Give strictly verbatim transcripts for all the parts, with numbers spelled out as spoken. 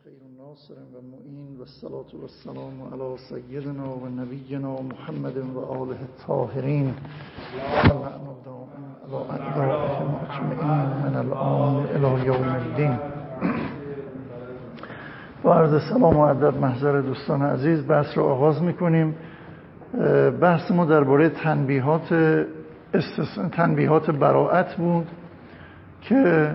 خیر ناصر و معین و الصلاة و السلام علی سیدنا و نبینا محمد و آله الطاهرین و لعنة دائم علی اعدائهم اجمعین من الآن الی یوم الدین. با عرض سلام و ادب محضر دوستان عزیز بحث رو آغاز میکنیم. بحث ما درباره تنبیهات استث... تنبیهات براءت بود که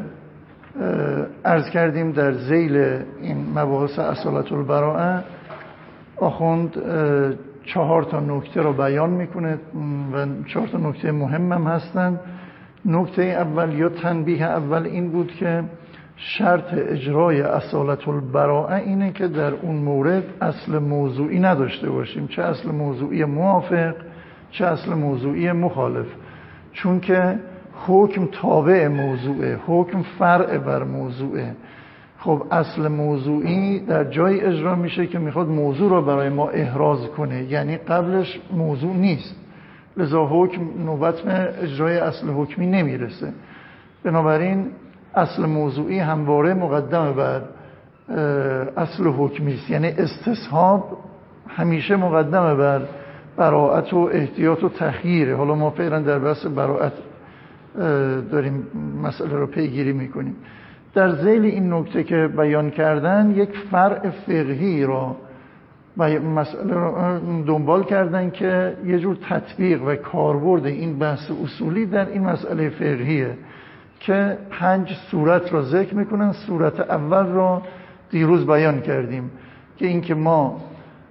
عرض کردیم در ذیل این مباحث اصالت البراءه آخوند چهار تا نکته رو بیان میکنه و چهار تا نکته مهم هم هستن. نکته اول یا تنبیه اول این بود که شرط اجرای اصالت البراءه اینه که در اون مورد اصل موضوعی نداشته باشیم، چه اصل موضوعی موافق چه اصل موضوعی مخالف، چون که حکم تابع موضوعه، حکم فرع بر موضوعه. خب اصل موضوعی در جای اجرا میشه که میخواد موضوع رو برای ما احراز کنه، یعنی قبلش موضوع نیست، لذا حکم نوبت به اجرای اصل حکمی نمیرسه. بنابراین اصل موضوعی همواره مقدم بر اصل حکمی است، یعنی استصحاب همیشه مقدم بر براءت و احتیاط و تخییره. حالا ما فعلا در بحث براءت داریم مسئله رو پیگیری میکنیم. در ذیل این نکته که بیان کردن یک فرع فقهی را مسئله رو دنبال کردن که یه جور تطبیق و کاربرد این بحث اصولی در این مسئله فقهیه که پنج صورت را ذکر میکنن. صورت اول را دیروز بیان کردیم که این که ما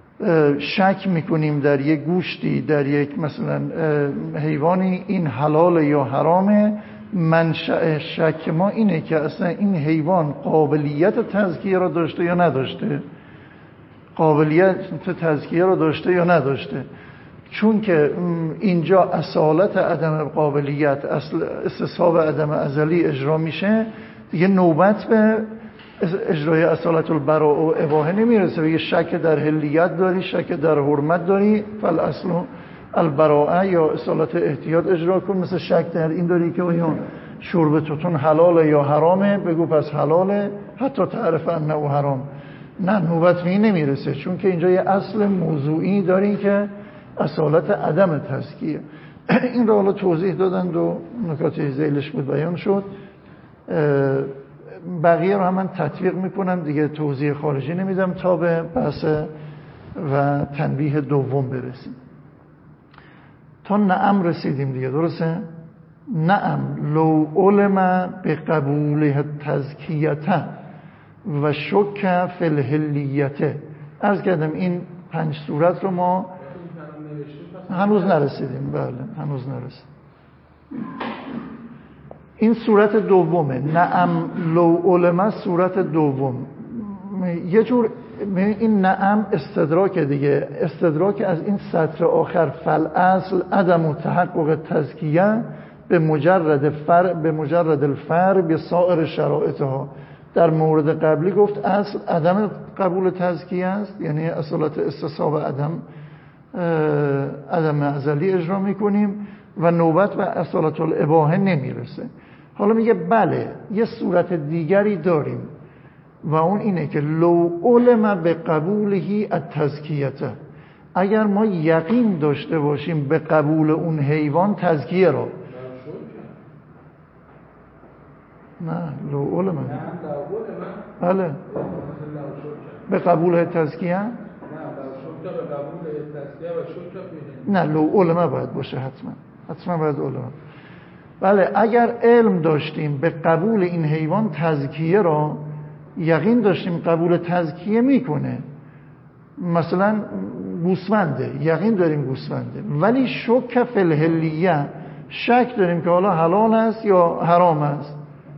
شک میکنیم در یک گوشتی، در یک مثلا حیوانی، این حلال یا حرامه. منشأ شک ما اینه که اصلا این حیوان قابلیت تزکیه را داشته یا نداشته، قابلیت تزکیه را داشته یا نداشته. چون که اینجا اصالت عدم قابلیت، اصل استصحاب عدم ازلی اجرا میشه، دیگه نوبت به اجرای اصالت البراء و اباحه نمیرسه. بگه شک در حلیت داری، شک در حرمت داری، فالاصل البراءه یا اصالت احتیاط اجرا کن. مثل شک در این داری که آیا شرب توتون حلاله یا حرامه، بگو پس حلاله حتی تعرف انه حرام. نه، نوبت به این نمیرسه، چون که اینجا یه اصل موضوعی داری که اصالت عدم تزکیه. این رو حالا توضیح دادند و نکات ذیلش بود بیان شد. بقیه رو هم من تطبیق میکنم دیگه، توضیح خارجی نمیدم تا به بحث و تنبیه دوم برسیم. تا نعم رسیدیم دیگه، درسته؟ نعم لو علم به قبوله تزکیته و شک فی الحلیته. عرض کردم این پنج صورت رو ما هنوز نرسیدیم. بله هنوز نرسیدیم. این صورت دومه، نعم لو علم، صورت دوم. یه جور این نعم استدراک دیگه، استدراک از این سطر آخر، فالاصل عدم و تحقق تزکیه به مجرد فرع به مجرد الفرع به سایر شرایطها. در مورد قبلی گفت اصل عدم قبول تزکیه است، یعنی اصالت استصحاب عدم عدم ازلی اجرا میکنیم و نوبت به اصالت الاباحه نمیرسه. حالا میگه بله یه صورت دیگری داریم و اون اینه که لو علم به قبولهی التزکیته، اگر ما یقین داشته باشیم به قبول اون حیوان تزکیه رو. نه لو علم، بله به قبول تزکیه، نه لو علم باید باشه، حتما حتما باید علم. بله اگر علم داشتیم به قبول این حیوان تزکیه را، یقین داشتیم قبول تزکیه میکنه، مثلا گوسفنده، یقین داریم گوسفنده، ولی شک فی الحلیه، شک داریم که حالا حلال است یا حرام است،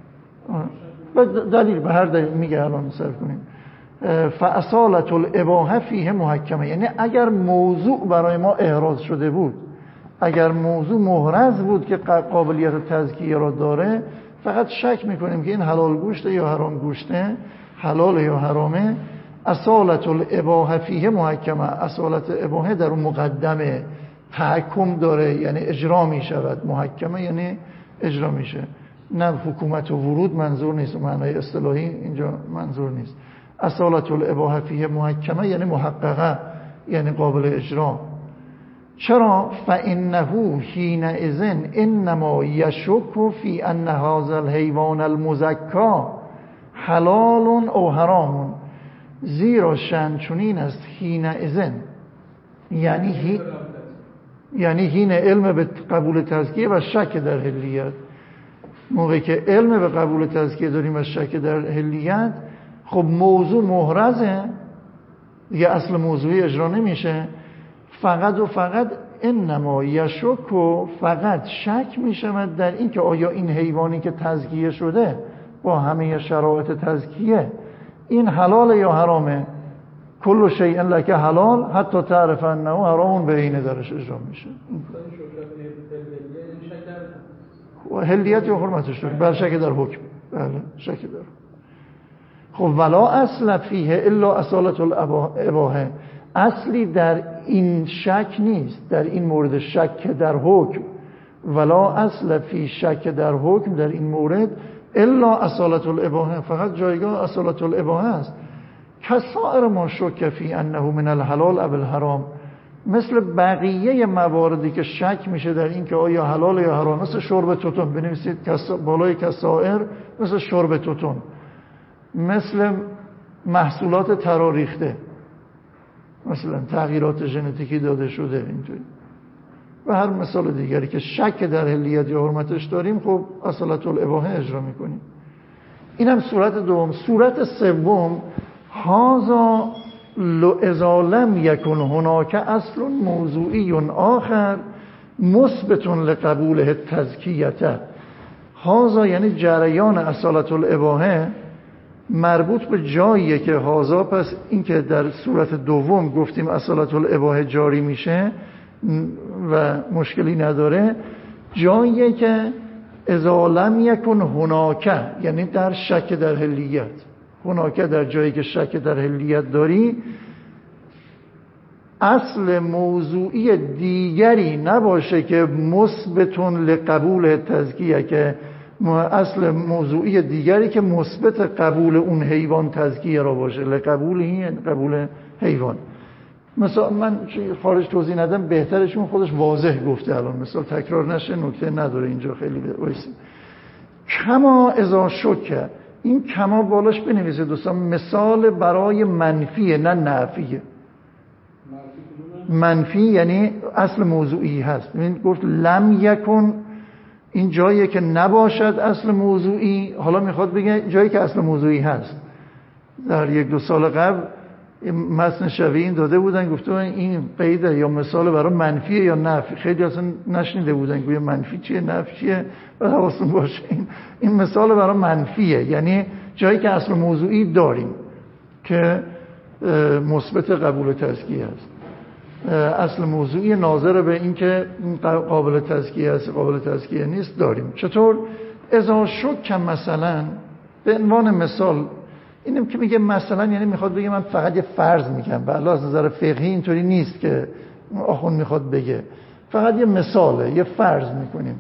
دلیل به هر دلیل میگه الان صرف کنیم. فاصالت الاباحه فیه محکمه، یعنی اگر موضوع برای ما احراز شده بود، اگر موضوع محرز بود که قابلیت تزکیه را داره، فقط شک میکنیم که این حلال گوشته یا حرام گوشته، حلال یا حرامه، اصالت الاباحه فیه محکمه، اصالت اباحه در اون مقدمه، تحکم داره، یعنی اجرا میشود. محکمه یعنی اجرا میشه، نه حکومت و ورود منظور نیست، معنای اصطلاحی اینجا منظور نیست. اصالت الاباحه فیه محکمه یعنی محققه، یعنی قابل اجرا. چرا؟ فانه حینئذ انما یشک فی ان هذا الحیوان المزکی حلال او حرام، زیرا شأن چنین است حینئذ، یعنی هی یعنی حین علم به قبول تزکیه و شک در حلیت. موقعی که علم به قبول تزکیه داریم و شک در حلیت، خب موضوع محرزه دیگه، اصل موضوعی اجرا نمیشه. فقط و فقط انما یشک و فقط شک میشود در این که آیا این حیوانی که تزکیه شده با همه شرایط تزکیه این حلال یا حرامه. کل شیء لک حلال حتی تعرف انه حرام به اینه درش اجرا میشه. حلیت یا حرمتش داره بر شک در حکم. بله شک داره. خب ولا اصل فیه الا اصالت الاباحه، اصلی در این شک نیست، در این مورد شک در حکم. ولا اصل فی شک در حکم در این مورد الا اصالت الاباحه، فقط جایگاه اصالت الاباحه است. کسائر ما شک فی انه من الحلال او الحرام، مثل بقیه مواردی که شک میشه در این که آیا حلال یا حرام، مثل شرب توتون بنویسید بالای کسائر، مثل شرب توتون، مثل محصولات تراریخته، مثلا تغییرات ژنتیکی داده شده اینطوری، و هر مثال دیگری که شک در حلیت یا حرمتش داریم، خب اصالت الاباحه اجرا میکنیم. اینم صورت دوم. صورت سوم، هذا اذا لم یکن هناک اصل موضوعی آخر مثبت لقبوله تزکیته. هذا یعنی جریان اصالت الاباحه مربوط به جاییه که هذا، پس این که در صورت دوم گفتیم اصالت الاباحه جاری میشه و مشکلی نداره، جاییه که اذا لم یکن هناک، یعنی در شک در حلیت. هناک در جایی که شک در حلیت داری، اصل موضوعی دیگری نباشه که مثبتون لقبول تزکیه، که اصل موضوعی دیگری که مثبت قبول اون حیوان تزکیه را باشه، لقبول این قبول حیوان. مثلا من خارج توضیح ندم، بهترشون خودش واضح گفته الان، مثلا تکرار نشه، نکته نداره اینجا خیلی بایستیم. کما اذا شک، این کما بالاش بنویسید دوستان، مثال برای منفیه نه نفیه. منفی یعنی اصل موضوعی هست. این گفت لم یکن، این جاییه که نباشد اصل موضوعی. حالا میخواد بگه جایی که اصل موضوعی هست. در یک دو سال قبل متن شبیه این داده بودن، گفته این قیده یا مثال برای منفیه یا نفی. خیلی اصلا نشنیده بودن گویا منفی چیه نفی چیه، باید حواستون باشه. این این مثال برای منفیه، یعنی جایی که اصل موضوعی داریم که مثبت قبول تزکیه است. اصل موضوعی ناظر به این که قابل تزکیه است قابل تزکیه نیست داریم. چطور؟ اذا شک مثلا، به عنوان مثال اینم که میگه مثلا، یعنی میخواد بگه من فقط یه فرض میگم، بله از نظر فقهی اینطوری نیست که آخوند میخواد بگه، فقط یه مثاله، یه فرض میکنیم.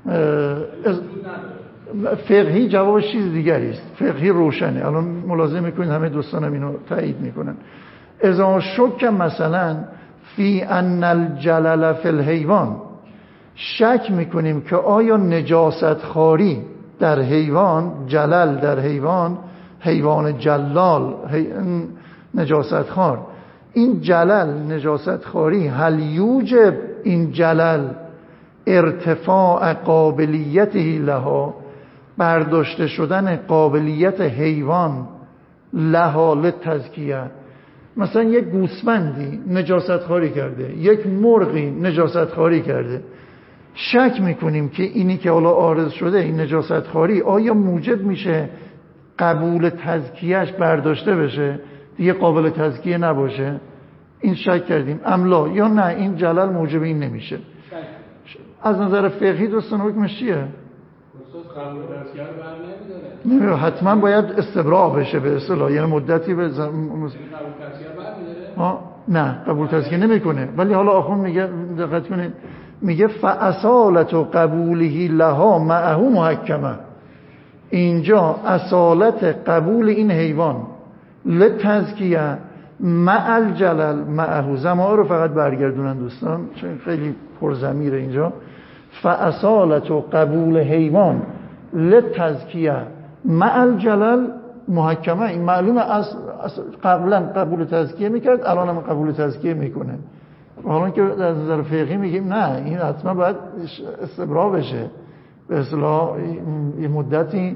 فقهی جوابش چیز دیگری است، فقهی روشنه. الان ملاحظه میکنید همه دوستانم اینو تایید میکنن. اذا شک مثلا فی ان الجلل فی الحیوان، شک میکنیم که آیا نجاست خاری در حیوان، جلل در حیوان، حیوان جلال حی... نجاست خار، این جلل نجاست خاری، هل یوجب این جلل ارتفاع قابلیته لها، برداشته شدن قابلیت حیوان لها لتزکیه. مثلا یک گوسفندی نجاست خاری کرده، یک مرغی نجاست خاری کرده، شک میکنیم که اینی که حالا عارض شده این نجاست خاری آیا موجب میشه قبول تزکیهش برداشته بشه، دیگه قابل تزکیه نباشه. این شک کردیم املا یا نه این جلل موجب این نمیشه. از نظر فقهی دوستان حکمش چیه؟ قبول تزکیه رو برنمیداره، حتما باید استبراء بشه به اصطلاح، یعنی مدتی به زم... قبول تزکیه برمیداره؟ ها نه قبول تزکیه نمیکنه. ولی حالا آخوند میگه، دقت کنید، میگه فاصالت قبوله لها معه محکمه. اینجا اصالت قبول این حیوان لتزکیه مع الجلل معه، زمان رو فقط برگردونن دوستان چون خیلی پرضمیره اینجا. فاصالت و قبول حیوان لتزکیه مع الجلل محکمه، این معلومه از قبلا قبول تزکیه میکرد الان هم قبول تزکیه میکنه. حالا که از نظر فقهی میگیم نه این حتما باید استبرا بشه، به اصطلاح یه مدتی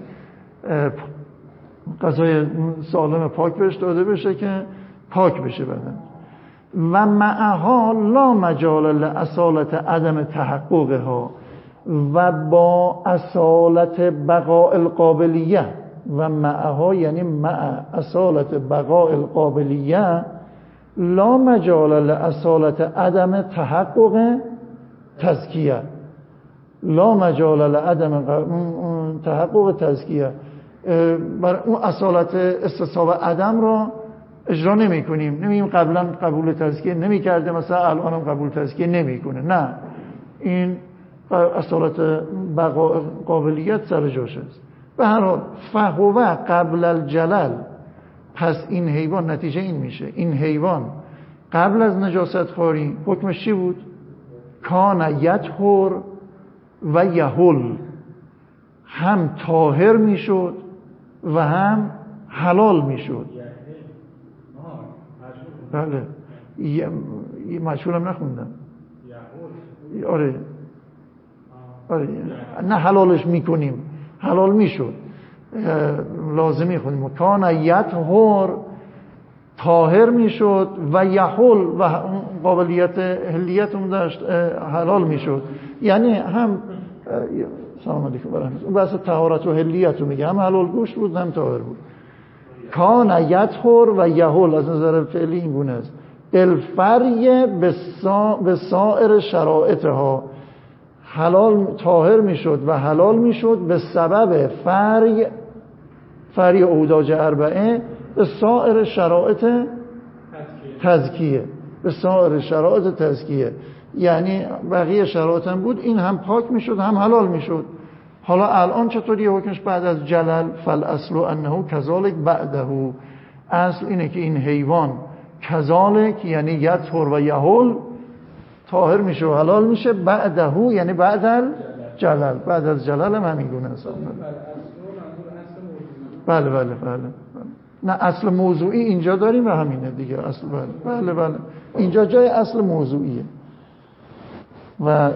غذای سالم پاک بهش داده بشه که پاک بشه بدن. و معها لا مجال لاصالت عدم تحققها، و با اصالت بقاء القابلیه، و معها یعنی مع اصالت بقاء القابلیه لا مجال لاصالت عدم تحقق تزکیه، لا مجال لعدم تحقق تزکیه، بر اون اصالت استصحاب عدم را اجرا نمی کنیم، نمیگیم قبلا قبول تزکیه نمی کرده مثلا الان هم قبول تزکیه نمی کنه، نه این اصالت بقا قابلیت سر جاش است. به هر حال فهو قبل الجلل، پس این حیوان نتیجه این میشه این حیوان قبل از نجاست خواری حکمش چی بود؟ کان یطهر و یحل، هم طاهر میشد و هم حلال میشد. بله یه مجهول هم نخوندم. آره آره نه حلالش میکنیم، حلال میشد لازمی خونیم. کان یطهر طاهر میشد و یحل و قابلیت حلیت اون داشت حلال میشد، یعنی هم سلام علیکم و رحمت اون بحث طهارت و حلیت رو میگه، هم حلال گوشت بود هم طاهر بود. کان یطهر و یحل از نظر فعلی این گونه است. الفری به سایر شرائطها، حلال طاهر میشد و حلال میشد به سبب فری فری اوداج اربعه به سایر شرائط تزکیه، به سایر شرائط تزکیه، یعنی بقیه شرایط هم بود این هم پاک میشد هم حلال میشد. حالا الان چطوری حکمش بعد از جلل؟ فالاصل انه کذالک بعده، اصل اینه که این حیوان کذالک یعنی یطهر و یحل طاهر میشه و حلال میشه، بعده یعنی بعد الجلل، بعد از جلل هم همین گونه است. بله بله بله نه اصل موضوعی اینجا داریم و همینه دیگه اصل. بله بله بله اینجا جای اصل موضوعیه و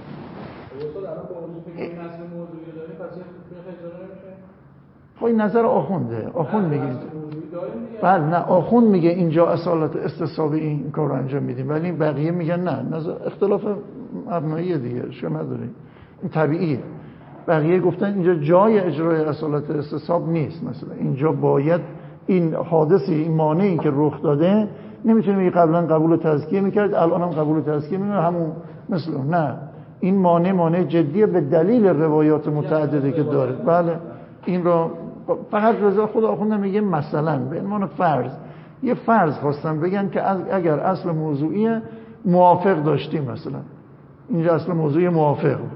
خب این نظر آخونده، آخوند میگه بله نه آخوند میگه اینجا اصالت استصحابی این کار رو انجام میدیم، ولی بقیه میگن نه، نظر اختلاف مبناییه دیگه شو نداریم، این طبیعیه. بقیه گفتن اینجا جای اجرای اصالت استصحاب نیست، مثلا اینجا باید این حادثی این مانعی که رخ داده نمیتونه میگه قبلا قبول تزکیه میکرد الان هم قبول تزکیه میکنه همون مثل نه، این مانع مانع جدیه به دلیل روایات متعددی که داره. بله این رو فقط رضا خدا آخونده میگه مثلا به عنوان فرض، یه فرض خواستم بگن که اگر اصل موضوعی موافق داشتیم، مثلا اینجا اصل موضوعی موافق بود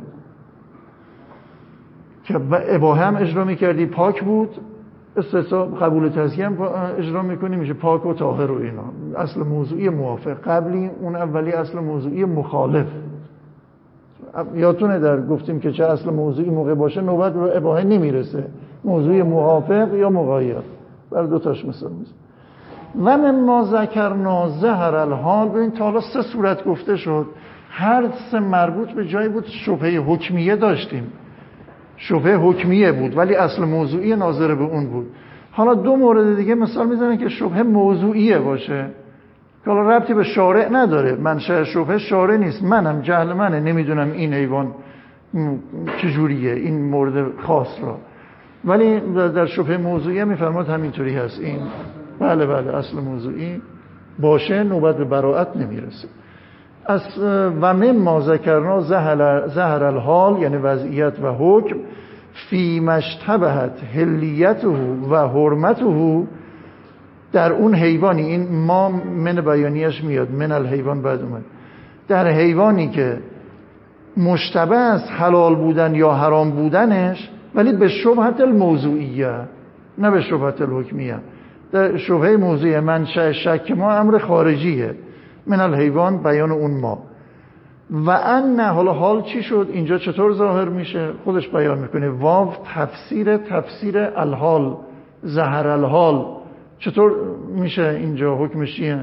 که اباحه هم اجرا میکردی پاک بود، استصحاب قبول تزکیه هم اجرا میکنی میشه پاک و طاهر و اینا، اصل موضوعی موافق. قبلی اون اولی اصل موضوعی مخالف. یادتونه در گفتیم که چه اصل موضوعی موقع باشه نوبت به اباحه نمیرسه، موضوع موافق یا مغایر، بر دو تاش مثال میزن. و من ما ذکرنا ظهر الحال، ببین تا حالا سه صورت گفته شد، هر سه مربوط به جایی بود شبهه حکمیه داشتیم، شبهه حکمیه بود ولی اصل موضوعی ناظر به اون بود. حالا دو مورد دیگه مثال میزنن که شبهه موضوعیه باشه که حالا ربطی به شارع نداره، منشأ شبهه شارع نیست، منم جهل منه نمیدونم این حیوان چجوریه این مورد خاص را، ولی در شبهه موضوعی میفرماد همینطوری هست این. بله بله اصل موضوعی باشه نوبت به براءت نمیرسه. از و من ما ذکرنا ظهر الحال یعنی وضعیت و حکم فی مشتبهت حلیته و حرمته، در اون حیوانی، این ما من بیانیش میاد، من الحیوان بعد اومد، در حیوانی که مشتبه است حلال بودن یا حرام بودنش ولی به شبهت الموضوعیه نه به شبهت الحکمیه، در شبهه موضوع منشأ شک ما امر خارجیه، من الحیوان بیان اون ما. و ان حالا حال چی شد اینجا چطور ظاهر میشه خودش بیان میکنه. واو تفسیر تفسیر الحال، ظهر الحال چطور میشه اینجا حکمش چیه؟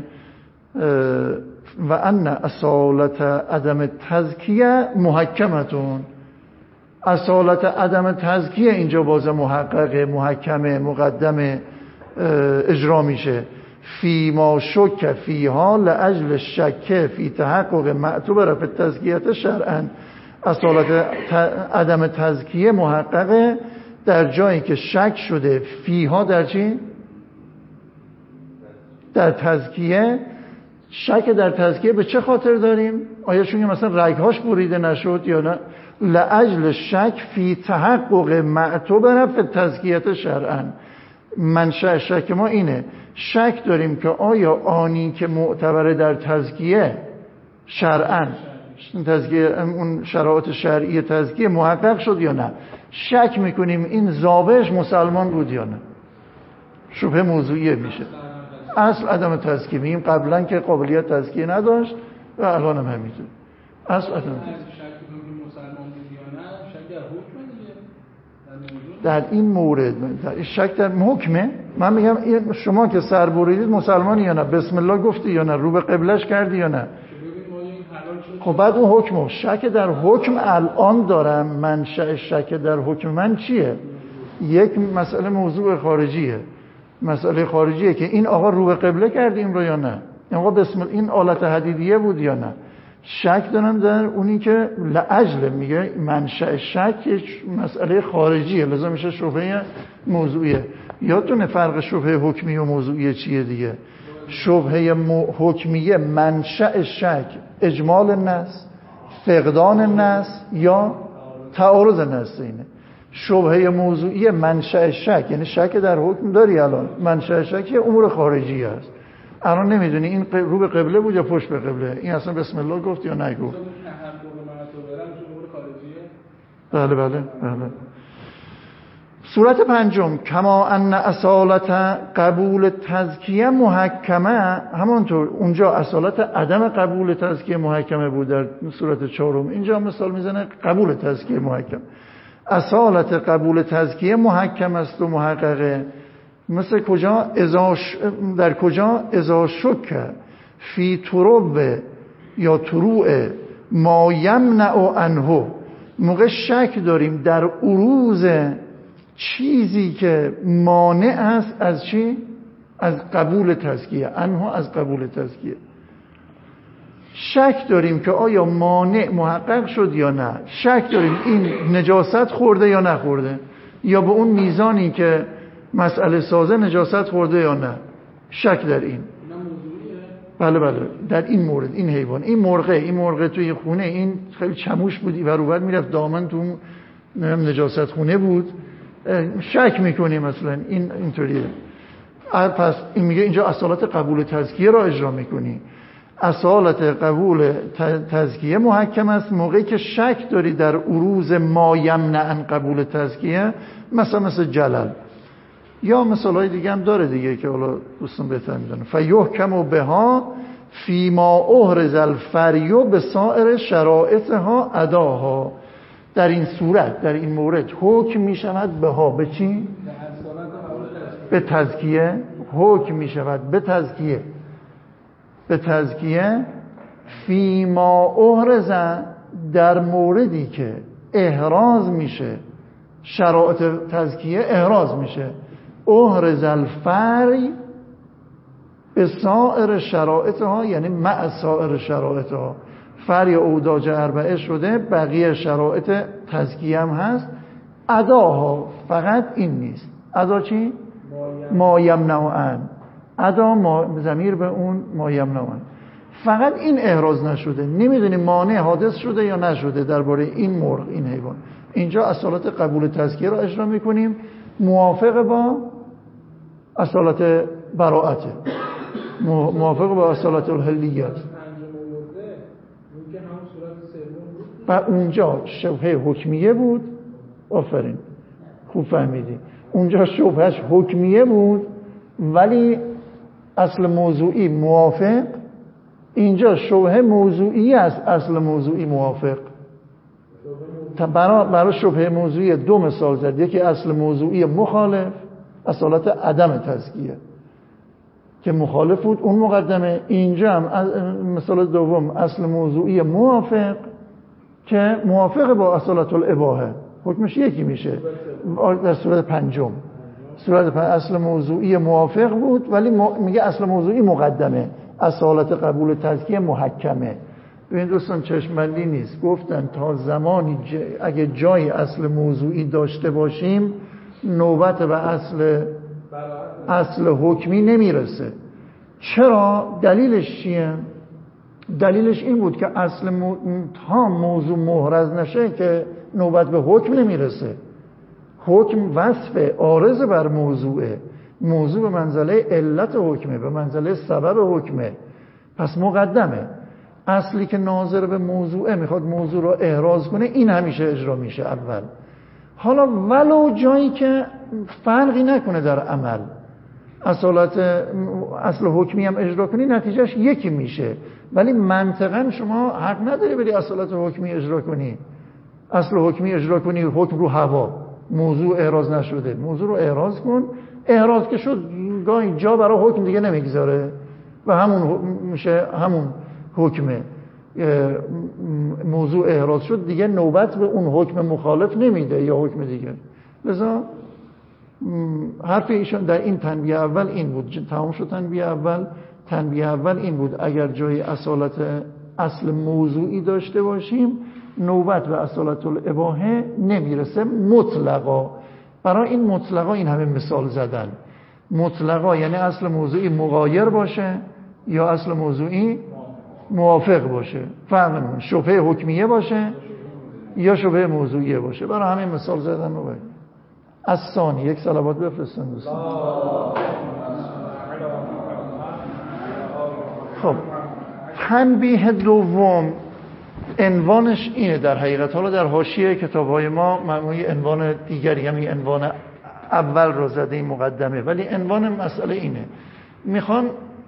و ان اصالت عدم تزکیه محکمتون، اصالت عدم تزکیه اینجا باز محقق محکمه مقدم اجرا میشه. فی ما شک فیها لاجل شک فی تحقق معتبر فی تزکیه شرعا، اصالت عدم تزکیه محققه در جایی که شک شده فیها، در چی؟ در تزکیه. شک در تزکیه به چه خاطر داریم؟ آیا چون مثلا رگهاش بریده نشد یا نه؟ لاجل شک فی تحقق معتبر فی تزکیه شرعا. منشأ شک ما اینه، شک داریم که آیا آنی که معتبر در تزکیه شرعا، تزکیه اون شرایط شرعی تزکیه محقق شد یا نه. شک میکنیم این ضابطش مسلمان بود یا نه. شبهه موضوعیه میشه. اصل عدم تزکیه میگیم قبلا که قابلیت تزکیه نداشت و الان هم همینطور. اصل عدم تزکیه در این مورد، در شک در حکمه. من میگم شما که سر بریدید مسلمانی یا نه، بسم الله گفتی یا نه، رو به قبلش کردی یا نه. خب بعد اون حکمه، شک در حکم الان دارم. منشأ شک در حکم من چیه؟ یک مسئله موضوع خارجیه، مسئله خارجیه که این آقا رو به قبله کردیم رو یا نه، این آقا بسم این آلت حدیدیه بود یا نه. شک دارم در اونی که لاجل میگه منشأ شک یک مسئله خارجیه، لذا میشه شبهه موضوعیه. یادتونه فرق شبهه حکمی و موضوعیه چیه دیگه؟ شبهه حکمیه منشأ شک اجمال النص، فقدان النص یا تعارض النص. اینه شبهه موضوعیه منشأ شک، یعنی شک در حکم داری الان، منشأ شک امور خارجی است. الان نمیدونی این رو به قبله بود یا پشت به قبله، این اصلا بسم الله گفت یا نگفت. بله بله بله. صورت پنجم، کما ان اصالت قبول تزکیه محکمه، همانطور اونجا اصالت عدم قبول تزکیه محکمه بود در صورت چهارم، اینجا مثال میزنه قبول تزکیه محکم. اصالت قبول تزکیه محکم است و محققه. مثل کجا؟ ازاش در کجا؟ اذا شک فی تروب یا تروع ما یمنع عنه، موقع شک داریم در عروض چیزی که مانع است از چی؟ از قبول تزکیه، عنه از قبول تزکیه. شک داریم که آیا مانع محقق شد یا نه. شک داریم این نجاست خورده یا نخورده، یا به اون میزانی که مسئله سازه نجاست خورده یا نه. شک در این. بله بله در این مورد، این حیوان، این مرغه، این مرغه توی خونه، این خیلی چموش بودی و روبر میرفت دامن تو نجاست خونه بود، شک میکنیم مثلا این اینطوریه. پس این میگه اینجا اصالت قبول تزکیه را اجرا میکنی. اصالت قبول تزکیه محکم است موقعی که شک داری در عروض ما یمنع قبول تزکیه، مثلا مثل جلل، یا مثالای دیگه هم داره دیگه که حالا دوستان بهتر میدونن. فیحکم بها فی ما احرز الفریو به سایر شرائطها اداها. در این صورت، در این مورد حکم میشود بها، به چی؟ به تزکیه. حکم میشود به تزکیه، به تزکیه فی ما احرز، در موردی که احراز میشه، شرایط تزکیه احراز میشه. احرز الفری به سایر شرایطها، یعنی مع سایر شرایطها. فری اوداج اربعه شده، بقیه شرایط تزکیه هم هست. اداها فقط این نیست. ادا چی؟ ما یمنعن. ادا ما ضمیر به اون ما یمنعن. فقط این احراز نشده، نمیدونیم مانع حادث شده یا نشده درباره این مرغ، این حیوان. اینجا اصالت قبول تزکیه را اجرا میکنیم موافق با اصالت براءته، موافق با اصالت الحلیت. و اونجا شبهه حکمیه بود. آفرین خوب فهمیدی. اونجا شبهش حکمیه بود ولی اصل موضوعی موافق، اینجا شبهه موضوعی است، اصل موضوعی موافق. برای برای شبهه موضوعی دو مثال زد، یکی اصل موضوعی مخالف، اصالت عدم تزکیه که مخالف بود اون مقدمه. اینجا هم مثال دوم اصل موضوعی موافق که موافق با اصالت الاباحه، حکمش یکی میشه در صورت پنجم. صورت پنجم اصل موضوعی موافق بود ولی میگه اصل موضوعی مقدمه، اصالت قبول تزکیه محکمه. ببین دوستان چشمبندی نیست، گفتن تا زمانی ج... اگه جای اصل موضوعی داشته باشیم نوبت به اصل اصل حکمی نمیرسه. چرا؟ دلیلش چیه؟ دلیلش این بود که اصل مو... تا موضوع محرز نشه که نوبت به حکم نمیرسه. حکم وصف عارض بر موضوعه، موضوع به منزله علت حکمه، به منزله سبب حکمه، پس مقدمه. اصلی که ناظر به موضوعه میخواد موضوع رو احراز کنه، این همیشه اجرا میشه اول. حالا ولو جایی که فرقی نکنه در عمل، اصالت اصل حکمی هم اجرا کنی نتیجهش یکی میشه، ولی منطقاً شما حق نداری بری اصالت حکمی اجرا کنی. اصل حکمی اجرا کنی حکم رو هوا، موضوع احراز نشده، موضوع رو احراز کن. احراز که شد گاهی جا برای حکم دیگه نمیگذاره و همون میشه همون حکمه. موضوع احراز شد دیگه نوبت به اون حکم مخالف نمیده یا حکم دیگه. لذا حرف ایشان در این تنبیه اول این بود، تمام شد تنبیه اول. تنبیه اول این بود اگر جای اصالت اصل موضوعی داشته باشیم نوبت به اصالت الاباحه نمیرسه مطلقا. برای این مطلقا این همه مثال زدن. مطلقا یعنی اصل موضوعی مغایر باشه یا اصل موضوعی موافق باشه، فهمون شبهه حکمیه باشه یا شبهه موضوعیه باشه. برای همین مثال زدن رو باید از ثانی یک صلوات بفرستن دوستان. خب تنبیه دوم عنوانش اینه در حقیقت. حالا در حاشیه کتاب‌های ما معمولی عنوان دیگری، همین عنوان اول رو زده این مقدمه، ولی عنوان مسئله اینه. میخوان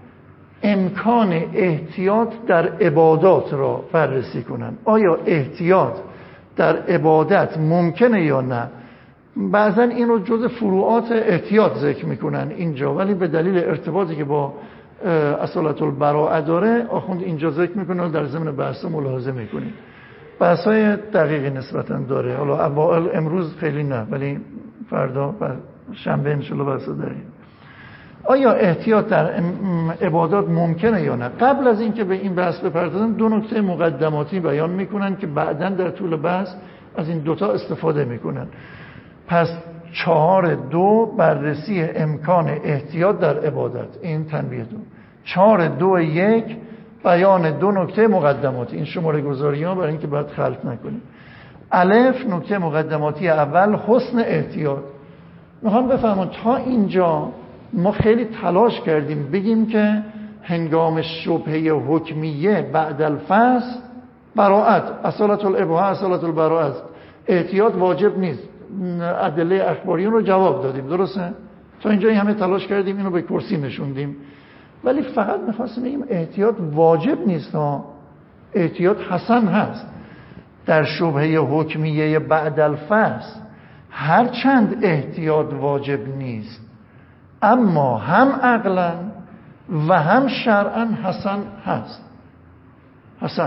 امکان احتیاط در عبادات را بررسی کنن. آیا احتیاط در عبادت ممکنه یا نه؟ بعضا این رو جز فروعات احتیاط ذکر میکنن اینجا، ولی به دلیل ارتباطی که با اصالت البراءه داره آخوند اینجا ذکر میکنه، در ضمن بحث ملاحظه میکنیم. بحثای دقیقی نسبتا داره. حالا اوائل امروز خیلی نه، ولی فردا شنبه انشالله بحث داریم. آیا احتیاط در عبادات ممکنه یا نه؟ قبل از اینکه به این بحث بپردازم دو نکته مقدماتی بیان میکنن که بعداً در طول بحث از این دوتا استفاده میکنن. پس چهار دو بررسی امکان احتیاط در عبادت، این تنبیه دو. چهار دو یک بیان دو نکته مقدماتی، این شماره گذاری ها برای اینکه باید خلط نکنیم. الف نکته مقدماتی اول حسن احتیاط. میخوام بفهمم تا اینجا ما خیلی تلاش کردیم بگیم که هنگام شبهه حکمیه بعد الفصل براءت، اصالت الاباحه اصالت البراءه است، احتیاط واجب نیست. ادله اخباریون رو جواب دادیم، درسته؟ تا اینجا این همه تلاش کردیم، اینو به کرسی نشوندیم، ولی فقط می‌خواستیم بگیم احتیاط واجب نیست ها، احتیاط حسن هست. در شبهه حکمیه بعد الفصل هر چند احتیاط واجب نیست، اما هم عقلا و هم شرعا حسن هست. حسن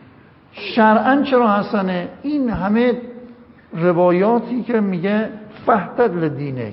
شرعا چرا حسنه؟ این همه روایاتی که میگه فهتد لدینک،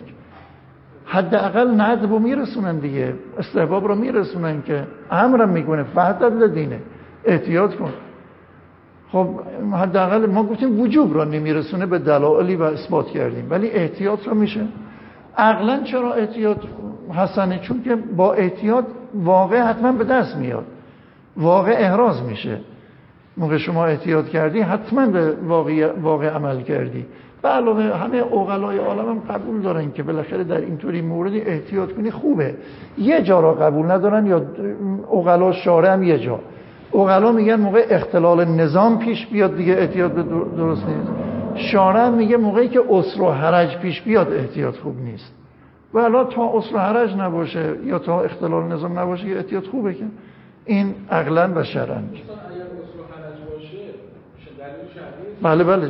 حداقل ندب رو میرسونن دیگه، استحباب رو میرسونن که امرم میکنه فهتد لدینک، احتیاط کن. خب حداقل ما گفتیم وجوب رو نمیرسونه، به دلایلی و اثبات کردیم، ولی احتیاط رو میشه. عقلا چرا احتیاط حسنه؟ چون که با احتیاط واقع حتما به دست میاد، واقع احراز میشه. موقع شما احتیاط کردی حتما به واقع, واقع عمل کردی. به علاوه همه عقلای عالم هم قبول دارن که بالاخره در اینطوری موردی احتیاط کنی خوبه. یه جا را قبول ندارن، یا عقلا شارع هم یه جا. عقلا میگن موقع اختلال نظام پیش بیاد دیگه احتیاط درست نیست. شارع میگه موقعی که عسر و حرج پیش بیاد احتیاط خوب نیست. و حالا تا اصل و حرج نباشه یا تا اختلال نظام نباشه یه احتیاط خوبه که این عقلا و شرعا. اگر اصل و حرج باشه دلیل شرعی بله بله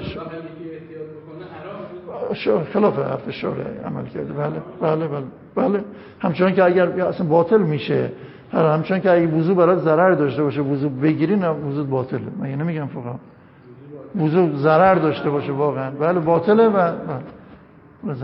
شو خلاف حرف شورای عمل کرده. بله بله بله بله همچنان که اگر اصلا باطل میشه، همچنان که اگه وضو برات ضرر داشته باشه وضو بگیری نه وضو باطله. من یعنی نمیگم فقط وضو ضرر داشته باشه واقعا بله باطله. و بله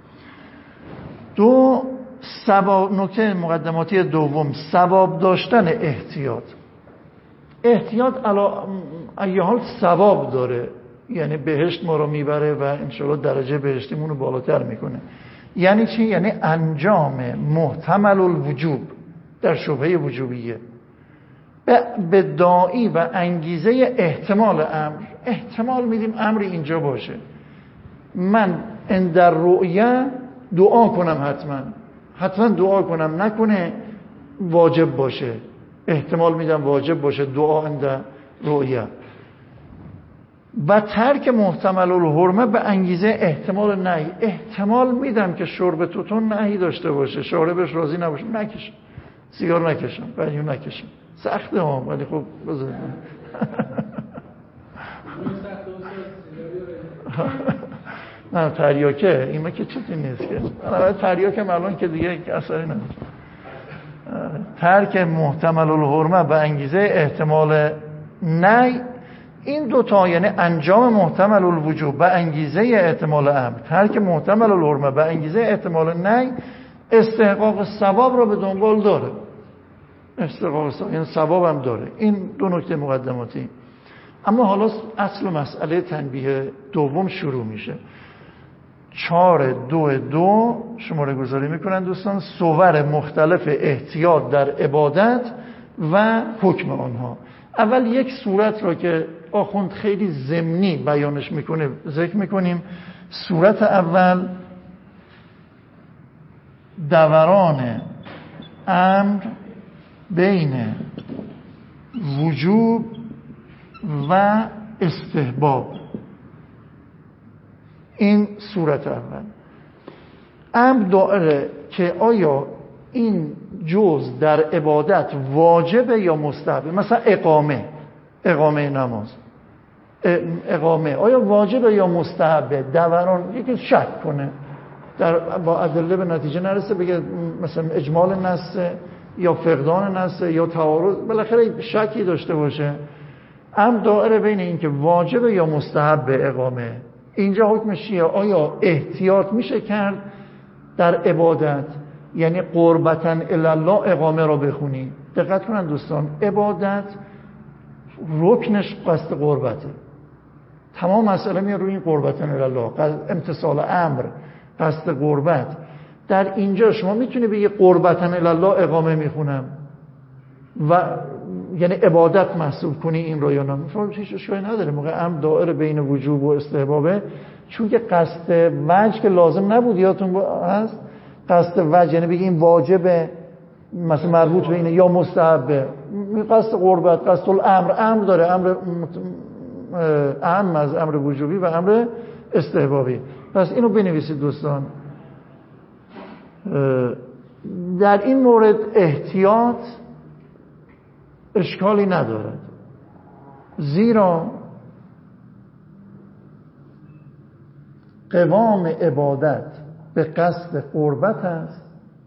دو سبب نکته مقدماتی دوم ثواب داشتن احتیاط. احتیاط علا ای حال ثواب داره، یعنی بهشت ما رو میبره و انشاءالله درجه بهشتیمون رو بالاتر میکنه. یعنی چی؟ یعنی انجام محتمل الوجوب در شبهه وجوبیه به داعی و انگیزه احتمال امر. احتمال میدیم امری اینجا باشه، من ان در رؤیه دعا کنم، حتما حتما دعا کنم، نکنه واجب باشه، احتمال میدم واجب باشه دعا ان در رؤیه. و ترک محتمل الحرمه به انگیزه احتمال نهی. احتمال میدم که شرب توتون نهی داشته باشه، شاربش راضی نباشه، نکشم سیگار، نکشم بلیو نکشم. سخته ها ولی خب بذار نه تریاکه این ما که چیزی نیست که من تریاکه الان که دیگه اثری نداره. ترک محتمل الحرمه به انگیزه احتمال نهی، این دوتا یعنی انجام محتمل الوجوب به انگیزه احتمال امر، ترک محتمل الحرمه به انگیزه احتمال نهی استحقاق ثواب رو به دنبال داره. استحقاق ثواب یعنی ثواب هم داره. این دو نکته مقدماتی. اما حالا اصل مسئله تنبیه دوم شروع میشه. چهار دو دو شماره گذاری میکنن دوستان، صور مختلف احتیاط در عبادت و حکم آنها. اول یک صورت را که آخوند خیلی ضمنی بیانش میکنه ذکر میکنیم. صورت اول دوران امر بین وجوب و استحباب. این صورت اول امر دائره که آیا این جز در عبادت واجبه یا مستحبه. مثلا اقامه اقامه نماز اقامه آیا واجبه یا مستحبه. دوران یکی شک کنه در با ادله به نتیجه نرسه بگه مثلا اجمال نص یا فقدان نص یا تعارض، بالاخره شکی داشته باشه. امر دائره بین این که واجبه یا مستحبه اقامه. اینجا حکمش چیه؟ آیا احتیاط میشه کرد در عبادت، یعنی قربتاً الله اقامه را بخونی. دقت کنن دوستان، عبادت رکنش قصد قربته. تمام مسئله میاد روی این قربتاً الله، امتثال امر، قصد قربت. در اینجا شما میتونی بگی قربتاً الله اقامه میخونم و یعنی عبادت محسوب کنی این رو یا نه. هیچ اشکالی نداره موقع امر دائره بین وجوب و استحبابه، چون که قصد وجه که لازم نبود یادتون هست. قصد وجه یعنی بگی این واجبه مثلا مربوط به اینه یا مستحبه. قصد قربت، قصد الامر، امر داره، امر اهم از امر وجوبی و امر استحبابی. پس اینو بنویسید دوستان. در این مورد احتیاط اشکالی ندارد، زیرا قوام عبادت به قصد قربت است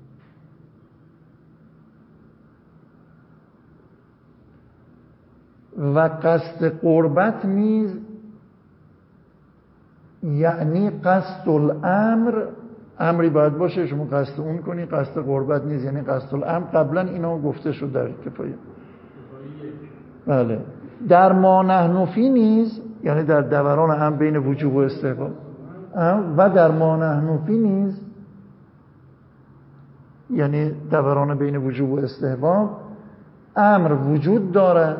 و قصد قربت نیز یعنی قصد الامر. امری باید باشه شما قصد اون کنی، قصد قربت نیز یعنی قصد الامر. قبلا اینا گفته شد در کفایه. بله. در ما نحن فی نیز یعنی در دوران هم بین وجوب و استحباب و در ما نحن فی نیز یعنی دوران بین وجوب و استحباب امر وجود دارد.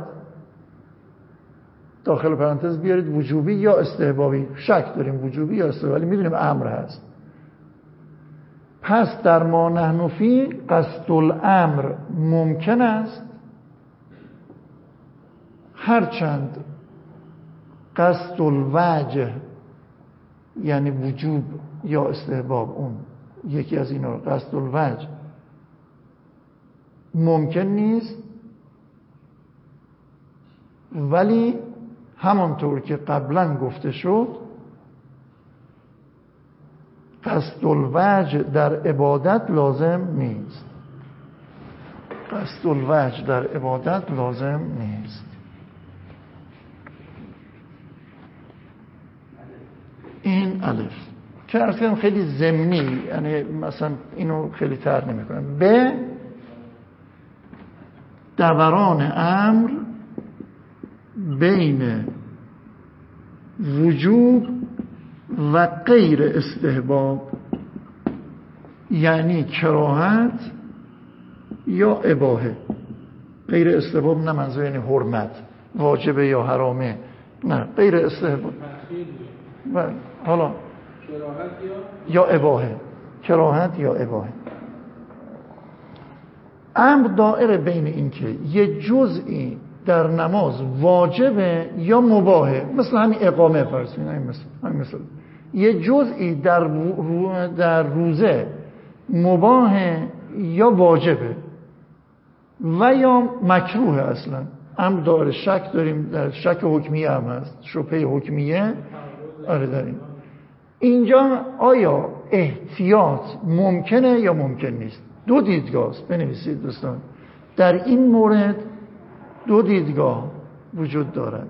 داخل پرانتز بیارید وجوبی یا استحبابی، شک داریم وجوبی یا استحبابی ولی میدونیم امر هست. پس در ما نحن فی قصد الامر ممکن است، هرچند قصد الوجه یعنی وجوب یا استحباب اون یکی از اینا قصد الوجه ممکن نیست، ولی همانطور که قبلا گفته شد قصد الوجه در عبادت لازم نیست. قصد الوجه در عبادت لازم نیست. این الف که عرض کردم خیلی ضمنی، یعنی مثلا اینو خیلی تر نمی کنم. به دوران امر بین وجوب و غیر استحباب، یعنی کراهت یا اباحه. غیر استحباب نه منظور یعنی حرمت، واجبه یا حرامه، نه غیر استحباب. و حالا یا اباحه، کراهت یا اباحه. امر دائره بین این که یه جزئی در نماز واجبه یا مباحه، مثل همین اقامه فرض کنید، همین مثل همین مثل یه جزئی در رو در روزه مباحه یا واجبه و یا مکروه. اصلا امر دائره شک داریم، در شک حکمیه هم هست، شبهه حکمیه آره داریم. اینجا آیا احتیاط ممکنه یا ممکن نیست؟ دو دیدگاه است. بنویسید دوستان، در این مورد دو دیدگاه وجود دارد.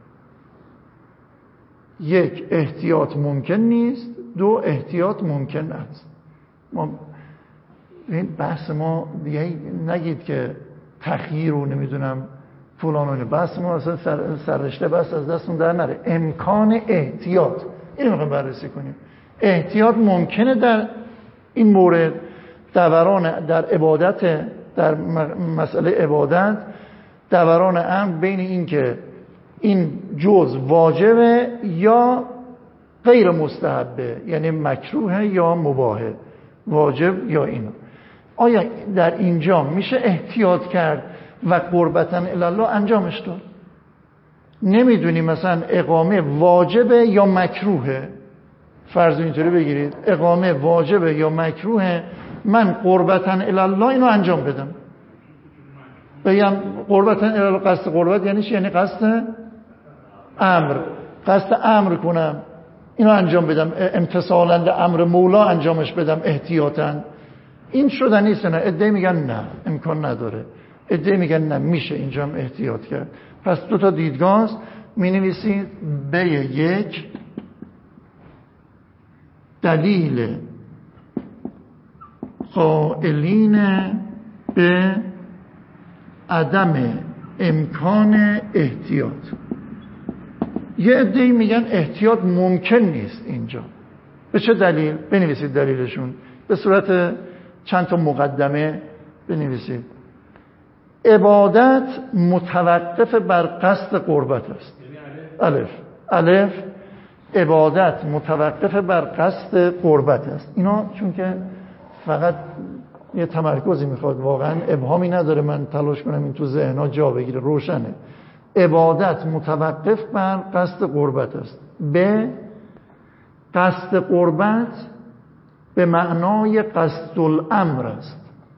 یک، احتیاط ممکن نیست، دو، احتیاط ممکن است. ما این بحث ما دیگه نگید که تخییر رو نمیدونم فلانونه، بحث ما اصلا سر سررشته بحث از دستون در نره. امکان احتیاط اینو میخوایم بررسی کنیم. احتیاط ممکنه در این مورد، دوران در عبادت، در مسئله عبادت دوران امر بین این که این جز واجبه یا غیر مستحبه، یعنی مکروه یا مباحه، واجب یا اینا. آیا در اینجا میشه احتیاط کرد و قربتاً الی الله انجامش داد؟ نمیدونی مثلا اقامه واجبه یا مکروهه، فرض اینطوری بگیرید اقامه واجبه یا مکروهه، من قربتاً الی الله اینو انجام بدم. بگم قربتاً الی الله، قصد قربت یعنی چی؟ یعنی قصد امر، قصد امر کنم اینو انجام بدم، امتثالاً به امر مولا انجامش بدم احتیاطاً. این شدنی نیست. نه، عده میگن نه امکان نداره، عده میگن نه میشه اینجا هم احتیاط کرد. پس دو تا دیدگاه است. می نویسید به یک، دلیل قائلین به عدم امکان احتیاط. یه عده‌ای میگن احتیاط ممکن نیست اینجا. به چه دلیل؟ بنویسید دلیلشون به صورت چند تا مقدمه بنویسید. عبادت متوقف بر قصد قربت است. الف الف عبادت متوقف بر قصد قربت است. اینا چون که فقط یه تمرکزی میخواد، واقعا ابهامی نداره، من تلاش کنم این تو ذهن‌ها جا بگیره، روشنه. عبادت متوقف بر قصد قربت است. به قصد قربت به معنای قصد الامر است.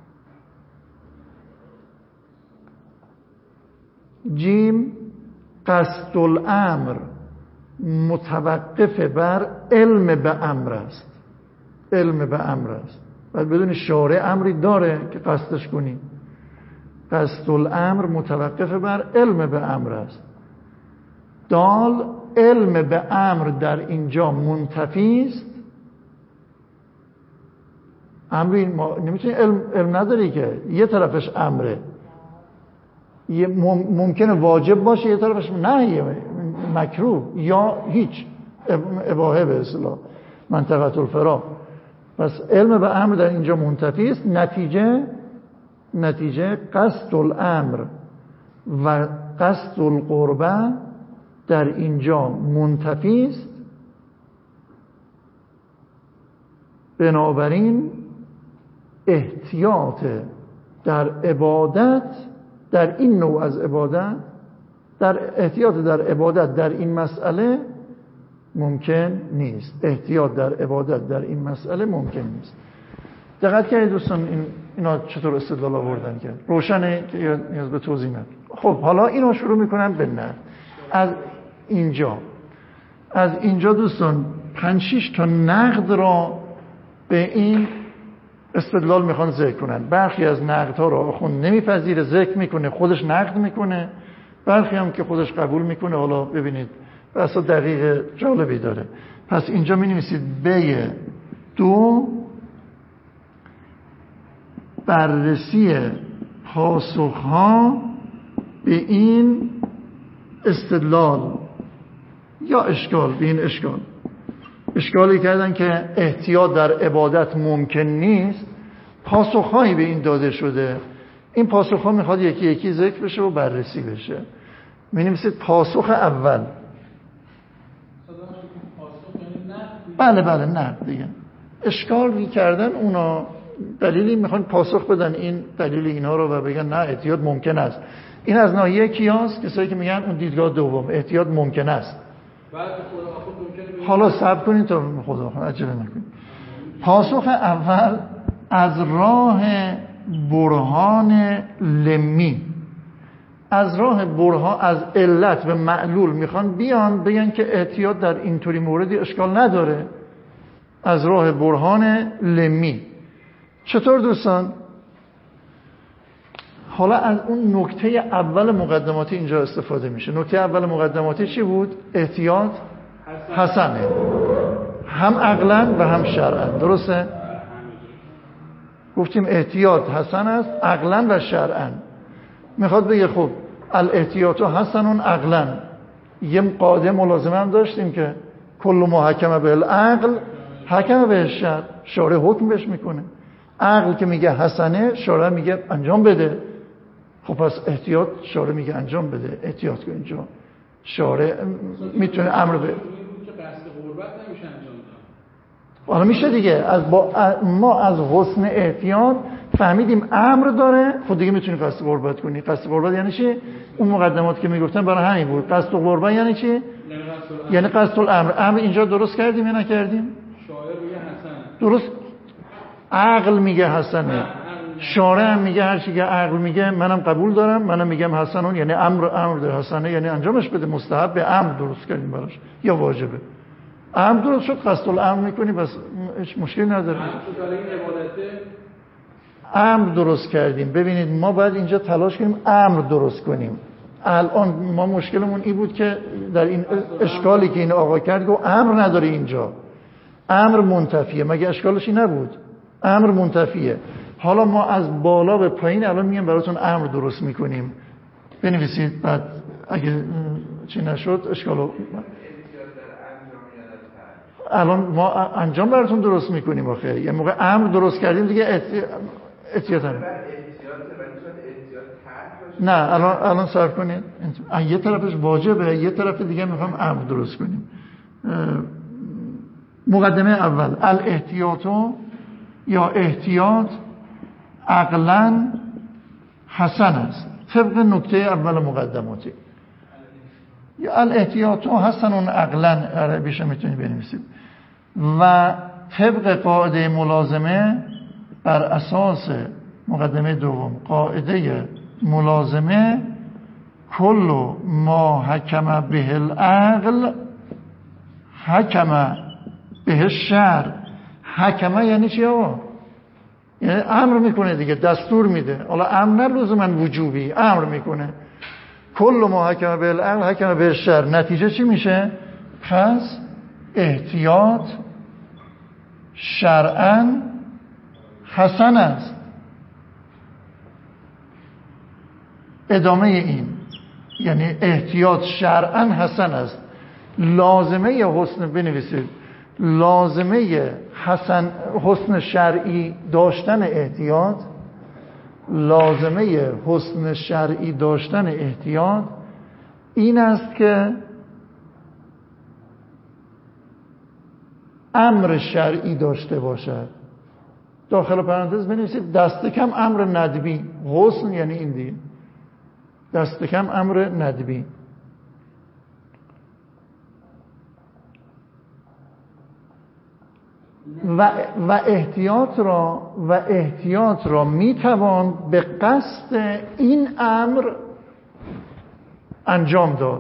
جیم قصد الامر متوقف بر علم به امر است. علم به امر است. باید بدون شارع امری داره که قصدش کنی. قصد الامر متوقف بر علم به امر است. دال علم به امر در اینجا منتفی است. امری ما نمیتونی علم, علم نداری که یه طرفش امره، یه ممکنه واجب باشه، یه طرفش نهیه، مکروه یا هیچ اباحه به اصطلاح منطقه الفراغ. پس علم به امر در اینجا منتفی است. نتیجه نتیجه قصد الامر و قصد القربه در اینجا منتفی است. بنابراین احتیاط در عبادت، در این نوع از عبادت، در احتیاط در عبادت در این مسئله ممکن نیست. احتیاط در عبادت در این مسئله ممکن نیست. دقت کردید دوستان این اینا چطور استدلال آوردن کرد؟ روشنه که نیاز به توضیح نداره. خب حالا اینا شروع میکنن به نقد. از اینجا از اینجا دوستان پنج شش تا نقد را به این استدلال میخوان ذکر کنن. برخی از نقدها را آخوند نمیپذیره، ذکر میکنه، خودش نقد میکنه. برخی هم که خودش قبول میکنه. حالا ببینید بحث دقیق جالبی داره. پس اینجا مینویسید بی دو بررسی پاسخها به این استدلال یا اشکال. به این اشکال اشکالی کردن که احتیاط در عبادت ممکن نیست. پاسخهایی به این داده شده. این پاسخها میخواد یکی یکی ذکر بشه و بررسی بشه. می‌نویسید پاسخ اول. بله بله نه دیگه اشکالی کردن اونا دلیلی میخوان پاسخ بدن این دلیل اینا رو و بگن نه احتیاط ممکن است. این از ناحیه کیاس کسایی که میگن اون دیدگاه دوم احتیاط ممکن است. حالا صبر کنید تا خدا عجله نکنید. پاسخ اول از راه برهان لمی، از راه برهان از علت و معلول میخوان بیان بگن که احتیاط در اینطوری موردی اشکال نداره. از راه برهان لمی. چطور دوستان؟ حالا از اون نکته اول مقدماتی اینجا استفاده میشه. نکته اول مقدماتی چی بود؟ احتیاط حسنه، هم عقلا و هم شرعا. درسته؟ گفتیم احتیاط حسن است عقلا و شرعا. میخواد بگه خب الاحتیاط حسن عقلا. یه قاعده ملازمه هم داشتیم که کل ما حکم به العقل حکم به الشرع. شارع حکم بهش میکنه. عقل که میگه حسنه شارع میگه انجام بده. خب پس احتیاط شارع میگه انجام بده. احتیاط کن. اینجا شارع میتونه امر به حالا میشه دیگه. از با ما از حسن احتیاط فهمیدیم امر داره. خود دیگه میتونی قصد قربت کنی. قصد قربت یعنی چی؟ اون مقدمات که میگفتن برای همین بود. قصد قربت یعنی چی؟ یعنی قصد الامر. امر اینجا درست کردیم یا نکردیم؟ شاعر میگه حسن. درست. عقل میگه حسنه. شارع هم میگه هر چی که عقل میگه منم قبول دارم. منم میگم حسنون یعنی امر امر در حسنه یعنی انجامش بده. مستحب به امر درست کردیم براش یا واجبه. امر درست شد قصد الامر میکنی بس هیچ مشکلی نداره. امر درست کردیم. ببینید ما باید اینجا تلاش کنیم امر درست کنیم. الان ما مشکلمون این بود که در این اشکالی که این آقا کرد گفت امر نداره اینجا. امر منتفیه. مگه اشکالش این نبود؟ امر منتفیه. حالا ما از بالا به پایین الان میگم براتون امر درست میکنیم. بنویسید بعد اگه چی نشد اشکالو الان ما انجام براتون درست میکنیم. آخه یه موقع امر درست کردیم دیگه احتیاط هم نه. الان الان صرف کنید. یه طرفش واجبه یه طرف دیگه میخوام امر درست کنیم. مقدمه اول الاحتیاطو یا احتیاط عقلا حسن است. طبق نکته اول مقدماتی یا الاحتیاطو حسن عقلا عربیش میتونید بنویسید. و طبق قاعده ملازمه بر اساس مقدمه دوم قاعده ملازمه کل ما حکم به العقل حکم به الشرع. حکمه یعنی چی آقا؟ یعنی امر میکنه دیگه، دستور میده. حالا امر نه لزوما وجوبی، امر میکنه. کل ما حکم به العقل حکم به الشرع. نتیجه چی میشه؟ پس احتیاط شرعاً حسن است. ادامه این یعنی احتیاط شرعاً حسن است. لازمه حسن بنویسید. لازمه حسن حسن شرعی داشتن احتیاط، لازمه حسن شرعی داشتن احتیاط این است که امر شرعی داشته باشد. داخل پرانتز بنویسید دست کم امر ندبی. حسن یعنی این دیگه، دست کم امر ندبی. و, و احتیاط را و احتیاط را میتوان به قصد این امر انجام داد.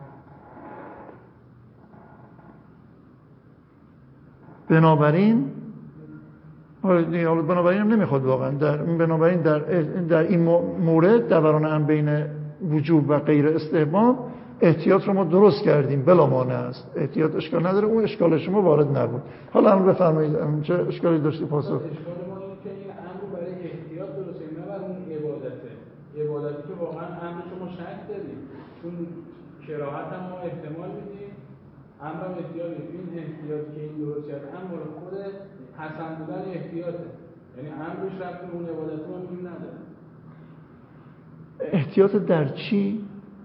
بنابراین حالا بنابراین هم نمیخواد واقعا در بنابراین در در این مورد دوران هم بین وجوب و غیر استحباب احتیاط رو ما درست کردیم، بلا مانع است. احتیاط اشکال نداره، اون اشکال شما وارد نبود. حالا هم بفرمایید چه اشکالی داشتی پاسخ؟ اشکال ما اینه که این امر برای احتیاط درسته، نه برای اون عبادته. عبادتی که واقعا امر شما شک دارید، چون کراهت هم ما احتمال میدیم، امر هم احتیاط میدیم. این احتیاط که این درست کرده امر خود حسن بودن احتیاطه، یعنی امرش رفت به اون عبادت رو این نداره. احتیاط در چی؟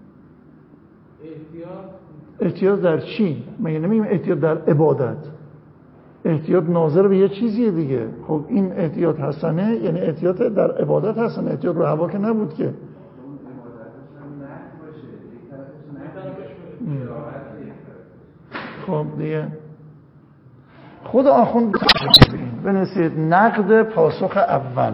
احتیاط احتیاط در چی؟ مگه نمیگیم احتیاط در عبادت؟ احتیاط ناظر به یه چیزیه دیگه. خب این احتیاط حسنه، یعنی احتیاط در عبادت حسنه. احتیاط رو هوا که نبود که. خب دیگه خود آخوند بنویسید نقد پاسخ اول.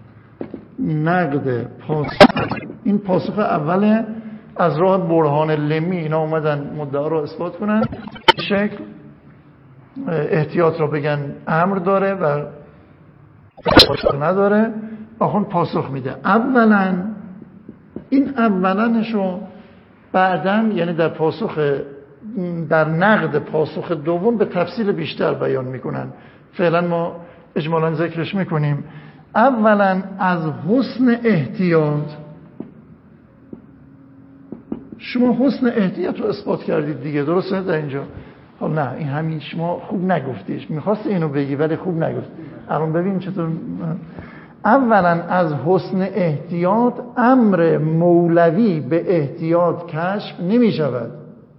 نقد پاسخ، این پاسخ اوله از راه برهان لمی اینا اومدن مدعا رو اثبات کنن. شکل احتیاط رو بگن امر داره و نداره. آخوند پاسخ میده. اولا این اولنشو بعدن یعنی در پاسخ در نقد پاسخ دوم به تفصیل بیشتر بیان میکنن. فعلا ما اجمالا ذکرش میکنیم. اولا از حسن احتیاط، شما حسن احتیاط رو اثبات کردید دیگه، درسته در اینجا؟ حالا نه این همین شما خوب نگفتیش، میخواست اینو بگی ولی خوب نگفت. الان ببین چطور. اولا از حسن احتیاط امر مولوی به احتیاط کشف نمی شود.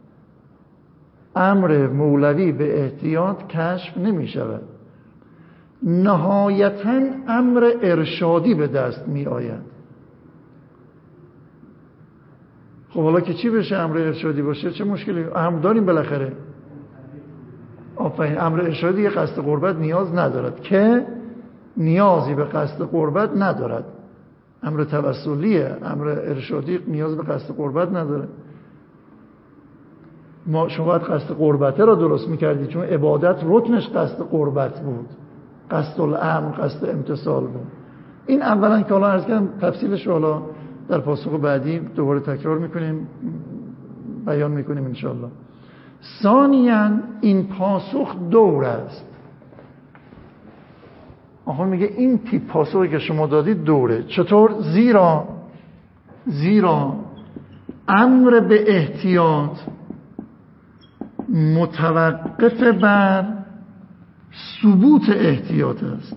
امر مولوی به احتیاط کشف نمی شود. نهایتاً امر ارشادی به دست می آید. خب حالا که چی بشه امر ارشادی باشه چه مشکلی؟ امر داریم بالاخره. آفرین. امر ارشادی قصد قربت نیاز ندارد که نیازی به قصد قربت ندارد. امر توسلیه. امر ارشادی نیاز به قصد قربت نداره. ما شما باید قصد قربته را درست میکردی، چون عبادت رکنش قصد قربت بود، قصد الامر، قصد امتثال بود. این اولا که حالا عرض کردم تفصیلش رو حالا در پاسخ بعدی دوباره تکرار میکنیم، بیان میکنیم انشاءالله. ثانیاً این پاسخ دور است. آخوان میگه این تیپ پاسخی که شما دادید دوره. چطور؟ زیرا زیرا امر به احتیاط متوقف بر ثبوت احتیاط است.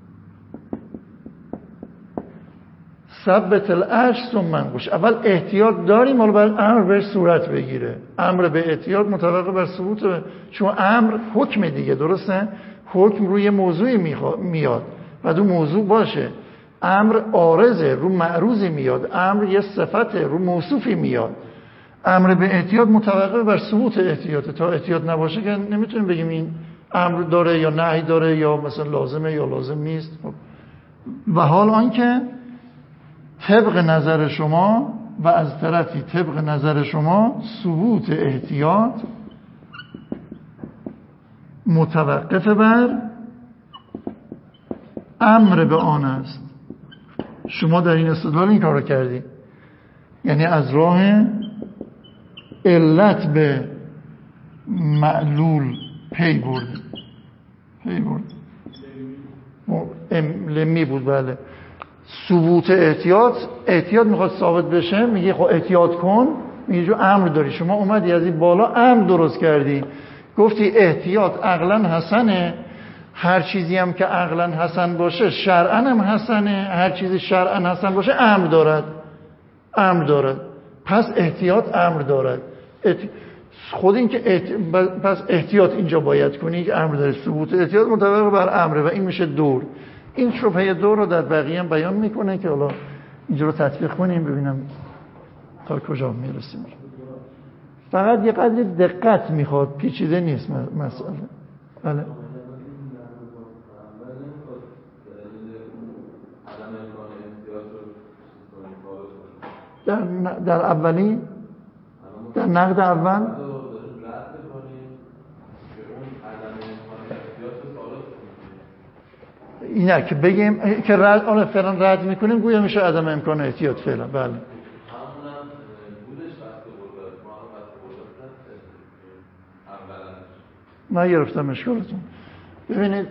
ثبت العرش ثم منقوش. اول احتیاط داریم، حالا باید امر بهش صورت بگیره. امر به احتیاط متوقف بر ثبوت، چون امر حکم دیگه، درسته؟ حکم روی موضوعی میاد و دو موضوع باشه. امر عارضه، رو معروضی میاد. امر یه صفته، رو موصوفی میاد. امر به احتیاط متوقف بر ثبوت احتیاط. تا احتیاط نباشه که نمیتونیم بگیم این امر داره یا نهی داره یا مثلا لازمه یا لازم نیست. و حال آنکه طبق نظر شما و از طرفی طبق نظر شما ثبوت احتیاط متوقف بر امر به آن است. شما در این استدلال این کار رو کردی، یعنی از راه علت به معلول پی برد. پی برد لمی بود. بله. ثبوت احتیاط، احتیاط میخواد ثابت بشه، میگه خب احتیاط کن، میگه جو امر داری. شما اومدی از این بالا امر درست کردی، گفتی احتیاط عقلا حسنه، هر چیزی هم که عقلا حسن باشه شرعا هم حسنه، هر چیزی شرعا حسن باشه امر دارد. امر دارد، پس احتیاط امر دارد. خود این که احت... پس احتیاط اینجا باید کنی که امر داره. ثبوت احتیاط متوقف بر امره و این میشه دور. این شبهه دور رو در بقیه هم بیان میکنه که حالا اینجا رو تطبیق کنیم ببینم تا کجا میرسیم. فقط یه قدر دقت میخواد، پیچیده نیست مسئله. بله. در در اولی در نقد اول اینه که بگیم که رد آن فعلا رد میکنیم گویا میشه عدم امکان احتیاط فعلا. بله نگرفتم اشکالتون. ببینید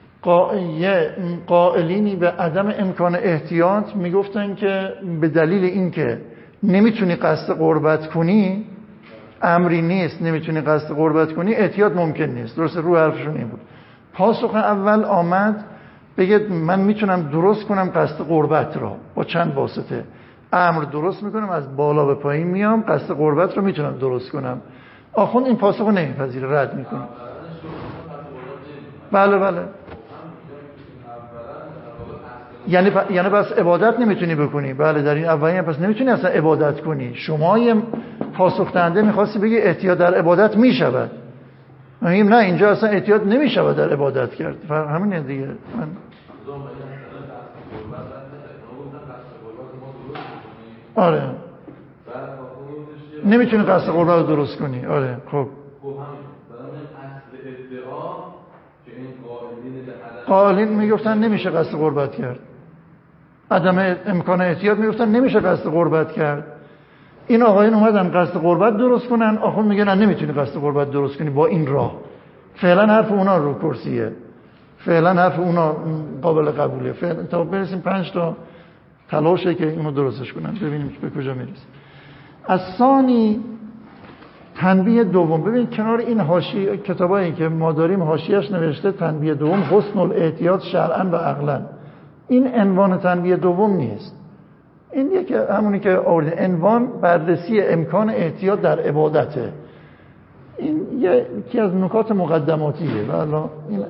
قائلینی به عدم امکان احتیاط میگفتن که به دلیل اینکه نمیتونی قصد قربت کنی، امری نیست نمیتونی قصد قربت کنی، احتیاط ممکن نیست. درسته؟ رو حرفشون این بود. پاسخ اول آمد بگه من میتونم درست کنم قصد قربت را با چند واسطه. امر درست میکنم، از بالا به پایین میام، قصد قربت رو میتونم درست کنم. آخوند این پاسخ رو نمیپذیره، رد میکنه. بله بله. یعنی پ... یعنی بس عبادت نمیتونی بکنی. بله در این اولی پس نمیتونی اصلا عبادت کنی. شما یه پاسخ دهنده میخواستی بگی احتیاط در عبادت میشود. میگیم نه اینجا اصلا احتیاط نمیشود در عبادت کرد. همینه دیگه. من آره نمیتونی قصد قربت رو درست کنی. آره خب قائلین میگفتن نمیشه قصد قربت کرد، عدم امکان احتیاط میگفتن نمیشه قصد قربت کرد. این آقایون اومدن قصد قربت درست کنن، آخون میگن نه نمیتونی قصد قربت درست کنی با این راه. فعلا حرف اونا رو کرسیه، فعلا حرف اونا قابل قبوله. فعلا تا برسیم پنج تا تلاشه که اینو درستش کنن ببینیم به کجا میرسیم. از ثانی تنبیه دوم. ببین کنار این حاشیه کتابایی که ما داریم حاشیه‌اش نوشته تنبیه دوم حسن الاحتیاط شرعا و عقلا. این عنوان تنبیه دوم نیست، این یکی همونی که آورده عنوان بررسی امکان احتیاط در عبادته. این یکی از نکات مقدماتیه. والا این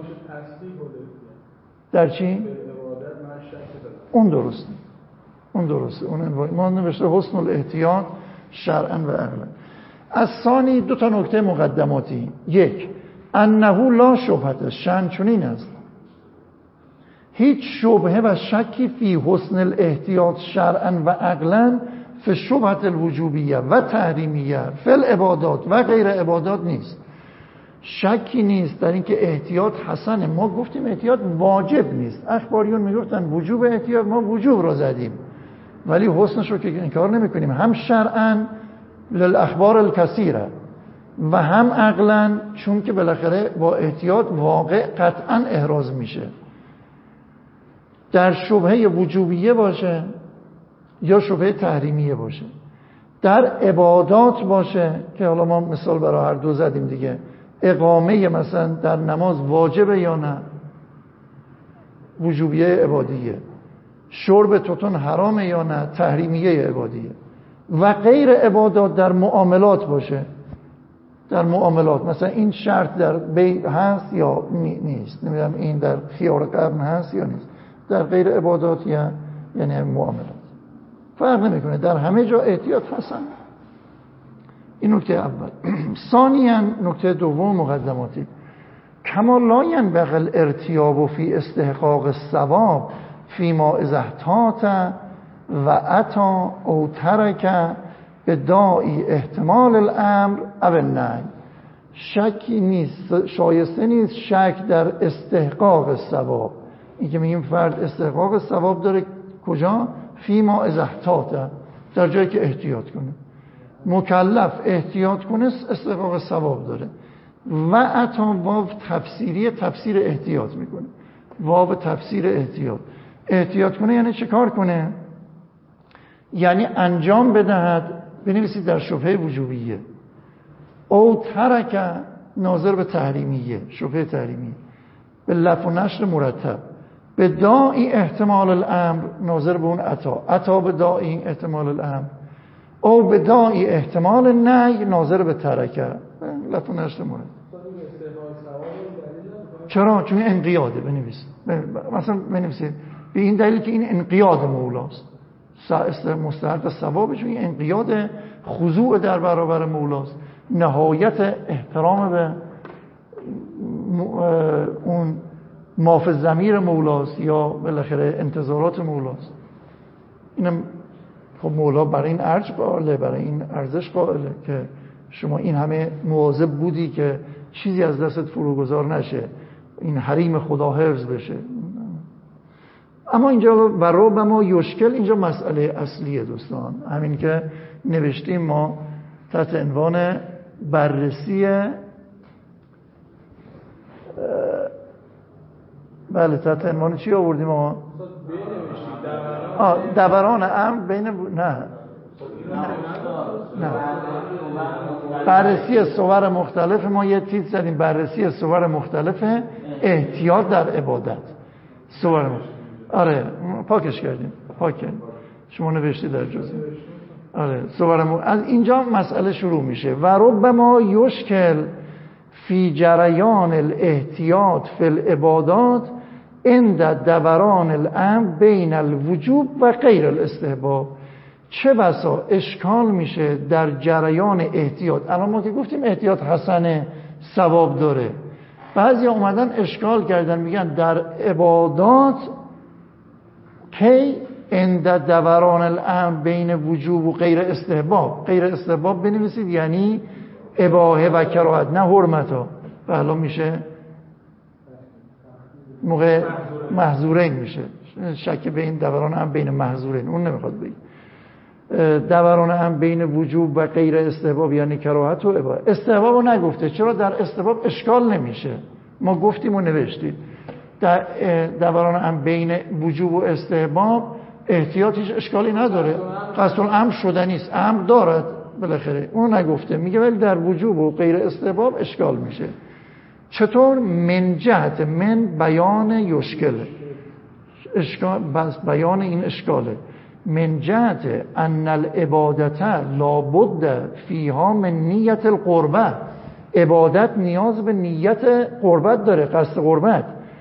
در چی؟ اون درسته، اون درسته. اون عنوان ما نوشته حسن الاحتیاط شرعا و عقلا. از ثانی دو تا نکته مقدماتی. یک، انه لا شبهه، شأن چنین است هیچ شبهه و شکی فی حسن الاحتیاط شرعا و عقلا فی شبهه الوجوبیه و تحریمیه فی العبادات و غیر عبادات نیست. شکی نیست در اینکه احتیاط حسنه. ما گفتیم احتیاط واجب نیست. اخباریون میگفتن وجوب احتیاط، ما وجوب را زدیم ولی حسنش رو که انکار نمی کنیم. هم شرعا للاخبار الکثیره و هم عقلا چون که بالاخره با احتیاط واقع قطعا احراز میشه. در شبهه وجوبیه باشه یا شبهه تحریمیه باشه، در عبادات باشه که حالا ما مثال برای هر دو زدیم دیگه. اقامه مثلا در نماز واجبه یا نه، وجوبیه عبادیه. شرب توتون حرامه یا نه، تحریمیه عبادیه. و غیر عبادات در معاملات باشه، در معاملات مثلا این شرط در بیع هست یا نیست، نمیدونم این در خیار قرن هست یا نیست. در غیر عبادات یا یعنی معاملات فرق نمیکنه، در همه جا احتیاط حسن. این نکته اول. ثانیاً نکته دوم مقدماتی. کما لا ينبغي الارتیاب فی استحقاق الثواب فیما اذا احتاط و عطا او ترک به داعی احتمال الامر او النهی. شکی نیست، شایسته نیست شک در استحقاق ثواب. این که میگیم فرد استحقاق ثواب داره کجا؟ فیما اذا احتاط، در جایی که احتیاط کنه. مکلف احتیاط کنه استحقاق ثواب داره. و عطا واو تفسیری تفسیر احتیاط میکنه. واو تفسیر احتیاط. احتیاط کنه یعنی چه کار کنه؟ یعنی انجام بدهد. بنویسید در شبهه وجوبیه. او ترک ناظر به تحریمیه، شبهه تحریمیه به لف و نشر مرتب. به داعی احتمال الامر ناظر به اون عطا، عطا به داعی احتمال الامر. او به داعی احتمال نهی ناظر به ترکه، لف و نشر مرتب. چرا؟ چون انقیاده. بنویسید مثلا بنویسید به این دلیل که این انقیاد مولاست، مستحق ثواب، چون این انقیاد خضوع در برابر مولاست، نهایت احترام به اون مافز ضمیر مولاست یا بالاخره انتظارات مولاست. اینم خب مولا برای این ارج قائله، برای این ارزش قائله که شما این همه مواظب بودی که چیزی از دستت فروگذار نشه، این حریم خدا حفظ بشه. اما اینجا و رب ما یشکل، اینجا مسئله اصلیه دوستان، همین که نوشتیم ما تحت عنوان بررسی بله تحت عنوان چی آوردیم ما؟ آه دوران امر بین ب... نه نه بررسی صور مختلف، ما یه تیتر زدیم بررسی صور مختلف احتیاط در عبادت. صور مختلف. آره پاکش کردیم، پاک کردیم، شما نوشتی در جزء. آره صور م... از اینجا مسئله شروع میشه. و ربما یشکل فی جریان الاحتیاط فی العبادات عند دوران الامر بین الوجوب و غیر الاستحباب. چه بسا اشکال میشه در جریان احتیاط. الان ما که گفتیم احتیاط حسنه، ثواب داره، بعضی اومدن اشکال کردن میگن در عبادات کی عند دوران الامر بین وجوب و غیر استحباب. غیر استحباب بنویسید یعنی اباحه و کراهت، نه حرمت ها. بله میشه موقع محظورین میشه، شک به این دوران هم بین محظورین، اون نمیخواد بگی دوران هم بین وجوب و غیر استحباب یعنی کراهت و اباحه. استحباب رو نگفته، چرا در استحباب اشکال نمیشه، ما گفتیم و نوشتیم در دوران هم بین وجوب و استحباب احتیاط هیچ اشکالی نداره، قصد الامر شده نیست، امر دارد بالاخره، اون نگفته، میگه ولی در وجوب و غیر استحباب اشکال میشه. چطور؟ من جهت من بیان یشکل، اشکال بس بیان این اشکاله. من جهت ان العبادت لابد فیها من نیت القربت، عبادت نیاز به نیت قربت داره، قصد قربت.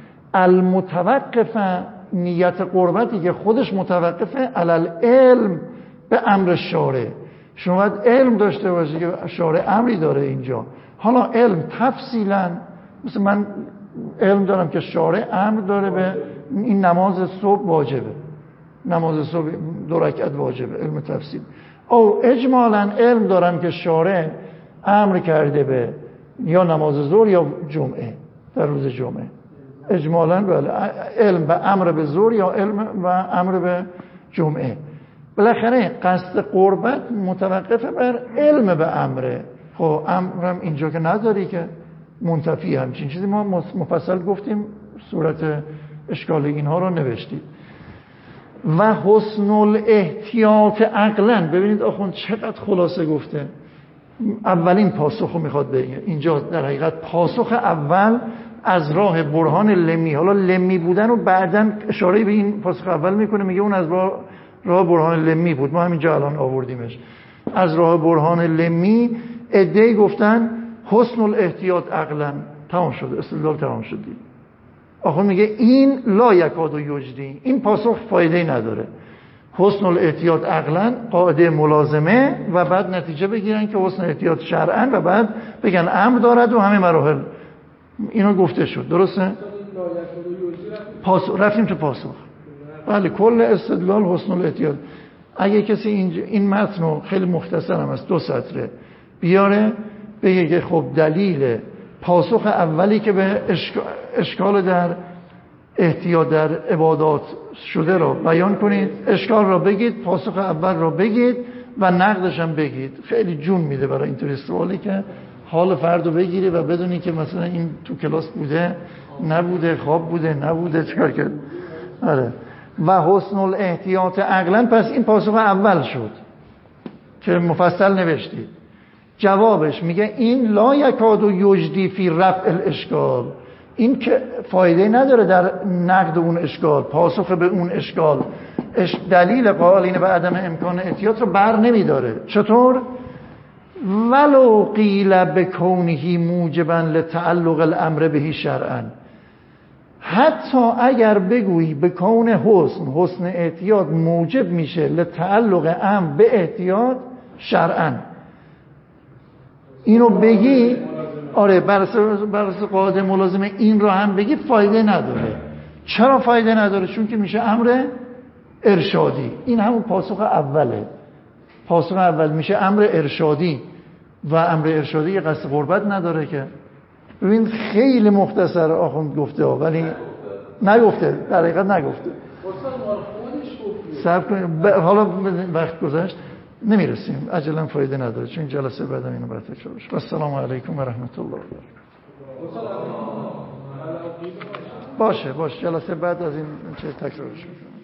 المتوقف، نیت قربتی که خودش متوقفه علی العلم به امر شارع. شما باید علم داشته باشی که شارع امری داره اینجا. حالا علم تفصیلا، مثل من علم دارم که شارع امر داره به این نماز صبح واجبه، نماز صبح دو رکعت واجبه، علم تفصیل. او اجمالا علم دارم که شارع امر کرده به یا نماز ظهر یا جمعه، در روز جمعه اجمالا بله، علم به امر به ظهر یا علم و امر به جمعه. بالاخره قصد قربت متوقف بر علم به امره. خب امرم اینجا که نداری که منتفی همچین چیزی، ما مفصل گفتیم، صورت اشکال اینها رو نوشتید. و حسن الاحتیاط عقلا، ببینید آخوند چقدر خلاصه گفته. اولین پاسخ رو میخواد بگه اینجا، در حقیقت پاسخ اول از راه برهان لمی. حالا لمی بودن رو بعداً اشاره به این پاسخ اول میکنه، میگه اون از راه راه برهان لمی بود، ما همینجا الان آوردیمش. از راه برهان لمی عده‌ای گفتن حسن الاحتیاط عقلا، تمام شده، استدلال تمام شد. آخه میگه این لا یکاد و یجدی، این پاسخ فایده نداره. حسن الاحتیاط عقلا قاعده ملازمه و بعد نتیجه بگیرن که حسن الاحتیاط شرعا و بعد بگن امر دارد و همه مراحل. اینو گفته شد، درسته؟ پاسخ رفتیم تو پاسخ. بله کل استدلال حسن الاحتیاط. اگه کسی این این متن رو خیلی مختصر هم است، دو سطره بیاره، بگه که خب دلیل پاسخ اولی که به اشکال در احتیاط در عبادات شده رو بیان کنید، اشکال رو بگید، پاسخ اول رو بگید و نقدش هم بگید. خیلی جون میده برای اینطور سوالی که حال فرد رو بگیری و بدونی که مثلا این تو کلاس بوده نبوده، خواب بوده نبوده، چکار کرد. آره. و حسن الاحتیاط عقلا، پس این پاسخ اول شد که مفصل نوشتید. جوابش میگه این لا یکاد و یجدی فی رفع الاشکال، این که فایده نداره در نقد اون اشکال، پاسخ به اون اشکال. دلیل قائلین به عدم امکان احتیاط رو بر نمیداره. چطور؟ ولو قیل بکونه موجبا لتعلق الامر بهی شرعا، حتی اگر بگویی به کون حسن حسن احتیاط موجب میشه لتعلق امر به احتیاط شرعا، اینو بگی، آره برس قاعده ملازمه این رو هم بگی، فایده نداره. چرا فایده نداره؟ چون که میشه امر ارشادی. این همون پاسخ اوله. پاسخ اول میشه امر ارشادی و امر ارشادی یه قصد قربت نداره که. ببین خیلی مختصر آخوند گفته ها، ولی نگفته، در حقیقت نگفته. صبر کنیم ب... حالا وقت گذشت نمیرسیم، عجلا فایده نداره، چون جلسه بعدم اینو باید تکرار بشه. السلام علیکم و رحمت الله و برکاته. باشه باشه جلسه بعد از این چه تکرارش میکنم.